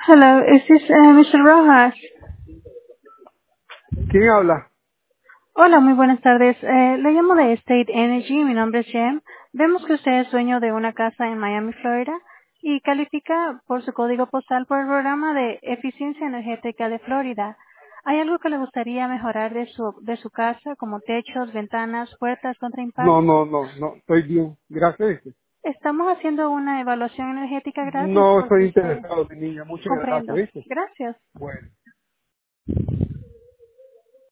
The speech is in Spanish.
Hello, is this Mr. Rojas? ¿Quién habla? Hola, muy buenas tardes. Le llamo de State Energy, mi nombre es Jem. Vemos que usted es dueño de una casa en Miami, Florida, y califica por su código postal por el programa de eficiencia energética de Florida. ¿Hay algo que le gustaría mejorar de su casa, como techos, ventanas, puertas contra No, impacto? no, no, no, estoy bien. Gracias. Estamos haciendo una evaluación energética gratis No porque estoy usted interesado, mi niña. Muchas gracias, comprendo. ¿viste? Gracias. Bueno.